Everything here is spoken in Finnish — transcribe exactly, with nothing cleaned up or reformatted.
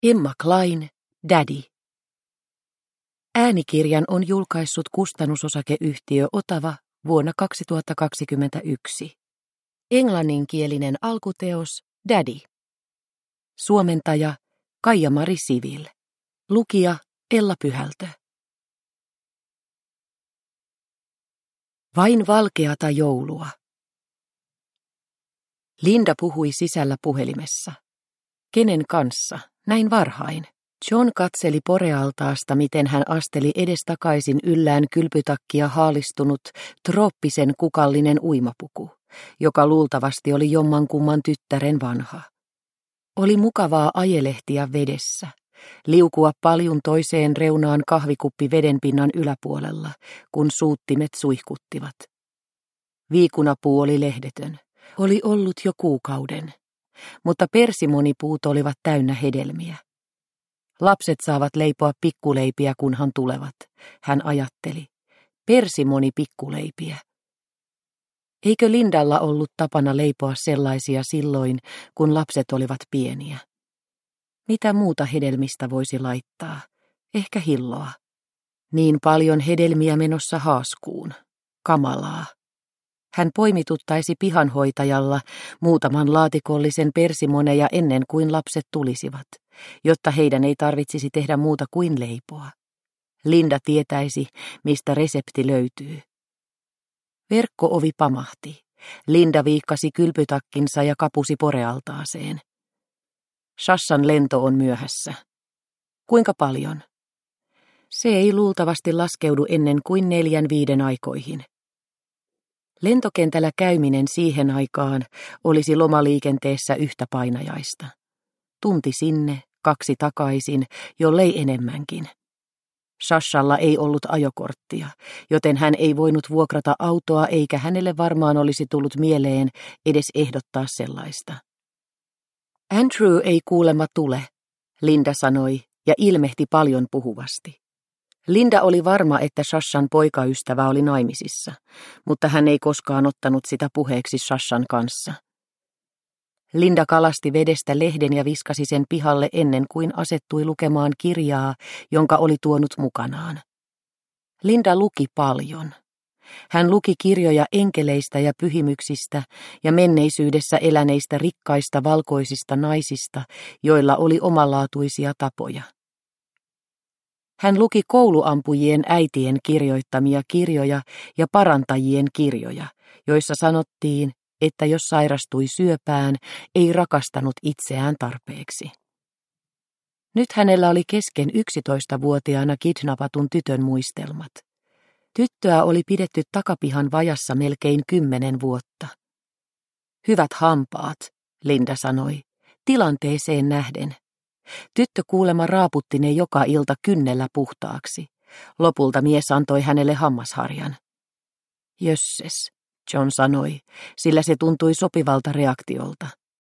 Emma Klein, Daddy. Äänikirjan on julkaissut kustannusosakeyhtiö Otava vuonna kaksituhattakaksikymmentäyksi. Englanninkielinen alkuteos Daddy. Suomentaja Kaija-Mari Sivil. Lukija Ella Pyhältö. Vain valkeata joulua. Linda puhui sisällä puhelimessa. Kenen kanssa? Näin varhain. John katseli porealtaasta, miten hän asteli edestakaisin yllään kylpytakkia haalistunut, trooppisen kukallinen uimapuku, joka luultavasti oli jommankumman tyttären vanha. Oli mukavaa ajelehtia vedessä, liukua paljun toiseen reunaan kahvikuppi vedenpinnan yläpuolella, kun suuttimet suihkuttivat. Viikunapuu oli lehdetön. Oli ollut jo kuukauden, mutta persimonipuut olivat täynnä hedelmiä. Lapset saavat leipoa pikkuleipiä, kunhan tulevat, hän ajatteli. Persimoni pikkuleipiä. Eikö Lindalla ollut tapana leipoa sellaisia silloin, kun lapset olivat pieniä? Mitä muuta hedelmistä voisi laittaa? Ehkä hilloa. Niin paljon hedelmiä menossa haaskuun. Kamalaa. Hän poimituttaisi pihanhoitajalla muutaman laatikollisen persimoneja ennen kuin lapset tulisivat, jotta heidän ei tarvitsisi tehdä muuta kuin leipoa. Linda tietäisi, mistä resepti löytyy. Verkko-ovi pamahti. Linda viikkasi kylpytakkinsa ja kapusi porealtaaseen. Shashan lento on myöhässä. Kuinka paljon? Se ei luultavasti laskeudu ennen kuin neljän viiden aikoihin. Lentokentällä käyminen siihen aikaan olisi lomaliikenteessä yhtä painajaista. Tunti sinne, kaksi takaisin, jollei enemmänkin. Shashalla ei ollut ajokorttia, joten hän ei voinut vuokrata autoa eikä hänelle varmaan olisi tullut mieleen edes ehdottaa sellaista. Andrew ei kuulemma tule, Linda sanoi ja ilmehti paljon puhuvasti. Linda oli varma, että Shashan poikaystävä oli naimisissa, mutta hän ei koskaan ottanut sitä puheeksi Shashan kanssa. Linda kalasti vedestä lehden ja viskasi sen pihalle ennen kuin asettui lukemaan kirjaa, jonka oli tuonut mukanaan. Linda luki paljon. Hän luki kirjoja enkeleistä ja pyhimyksistä ja menneisyydessä eläneistä rikkaista valkoisista naisista, joilla oli omalaatuisia tapoja. Hän luki kouluampujien äitien kirjoittamia kirjoja ja parantajien kirjoja, joissa sanottiin, että jos sairastui syöpään, ei rakastanut itseään tarpeeksi. Nyt hänellä oli kesken yksitoistavuotiaana kidnappatun tytön muistelmat. Tyttöä oli pidetty takapihan vajassa melkein kymmenen vuotta. Hyvät hampaat, Linda sanoi, tilanteeseen nähden. Tyttö kuulemma raaputti ne joka ilta kynnellä puhtaaksi. Lopulta mies antoi hänelle hammasharjan. Jösses, John sanoi, sillä se tuntui sopivalta reaktiolta.